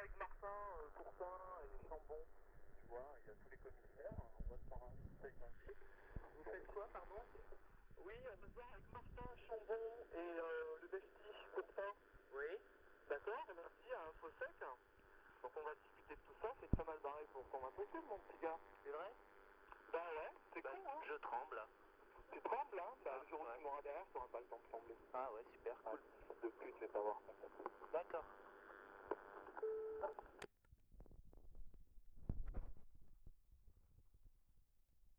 avec Martin, Courtin et Chambon. Tu vois, il y a tous les commissaires. On va se faire un conseil d'invité. Vous faites quoi, pardon? Oui, on va se voir avec Martin, Chambon et le bestie, Courtin. Oui. D'accord, merci à Infosec. Donc on va discuter de tout ça, c'est très mal barré pour